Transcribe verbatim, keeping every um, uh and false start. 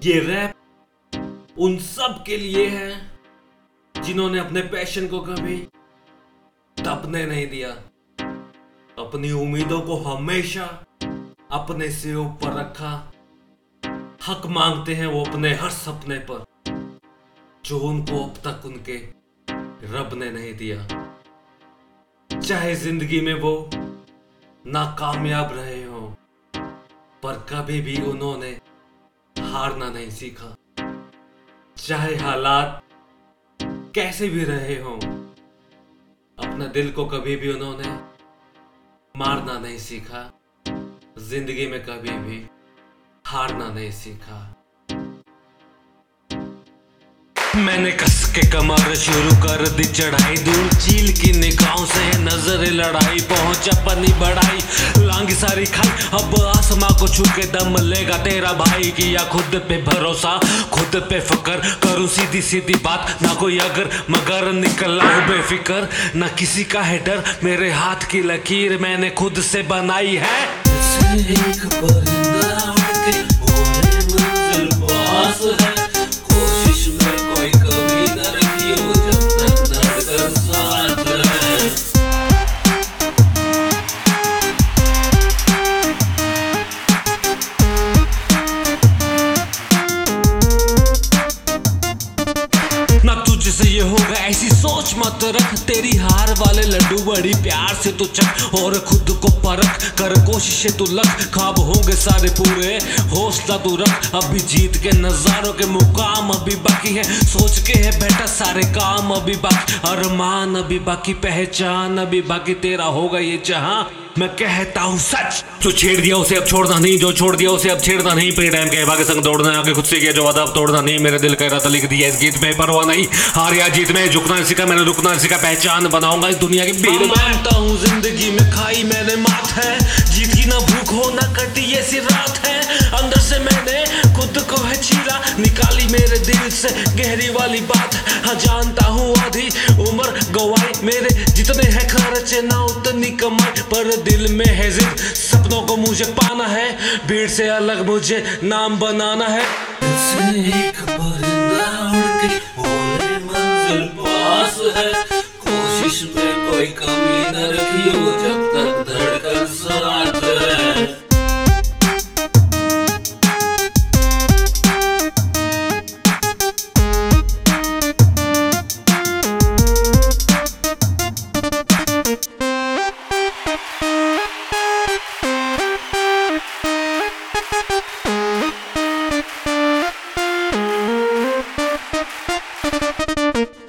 ये रैप उन सब के लिए है जिन्होंने अपने पैशन को कभी दबने नहीं दिया, अपनी उम्मीदों को हमेशा अपने से ऊपर रखा। हक मांगते हैं वो अपने हर सपने पर जो उनको अब तक उनके रब ने नहीं दिया। चाहे जिंदगी में वो नाकामयाब रहे हो, पर कभी भी उन्होंने हारना नहीं सीखा। चाहे हालात कैसे भी रहे हों, अपना दिल को कभी भी उन्होंने मारना नहीं सीखा। जिंदगी में कभी भी हारना नहीं सीखा। मैंने कस के कमर शुरू कर दी चढ़ाई, दूर चील की निगाहों से नजर लड़ाई, पहुंचा पनी बढ़ाई लांगी सारी खाई। अब आसमां को छू के दम लेगा तेरा भाई। किया खुद पे भरोसा, खुद पे फकर, करूं सीधी सीधी बात, ना कोई अगर मगर, निकला हूं बेफिक्र, ना किसी का है डर। मेरे हाथ की लकीर मैंने खुद से बनाई है। एक परिंदा उड़ के बोले मंजिल पास है, कोशिश में कोई कमी न रखियो जब तक धड़कन साथ है। ना तुझसे ये होगा ऐसी सोच मत रख, तेरी हार वाले लड्डू बड़ी प्यार से तू चख, और खुद को परख कर कोशिशें तू लख। ख्वाब होंगे सारे पूरे, हौसला तू रख, अभी जीत के नजारों के मुकाम अभी बाकी है। सोच के है बेटा सारे काम अभी बाकी, अरमान अभी बाकी, पहचान अभी बाकी, तेरा होगा ये जहां मैं कहता हूँ सच। जो छेड़ दिया उसे अब छोड़ना नहीं, जो छोड़ दिया उसे अब छेड़ना नहीं। पे टाइम के भागे संग दौड़ना, आगे खुद से किया जो वादा अब तोड़ना नहीं। मेरे दिल का इरादा लिख दिया इस गीत में, परवाह नहीं हार या जीत में, झुकना सीखा मैंने, रुकना सीखा, पहचान बनाऊंगा इस दुनिया की भीड़। मानता हूँ जिंदगी में खाई मैंने मात है, जीत की ना भूख हो ना कटी ऐसी रात है। अंदर से मैंने खुद को है चीरा, निकाली मेरे दिल से गहरी वाली बात। हाँ जानता हूँ आधी उम्र गवाई, मेरे जितने हैं खर्चे ना उतनी कमाई, पर दिल में है जिद, सपनों को मुझे पाना है, भीड़ से अलग मुझे नाम बनाना है। एक परिंदा उड़ के बोले मंजिल पास है, कोशिश में कोई कमी न रखियो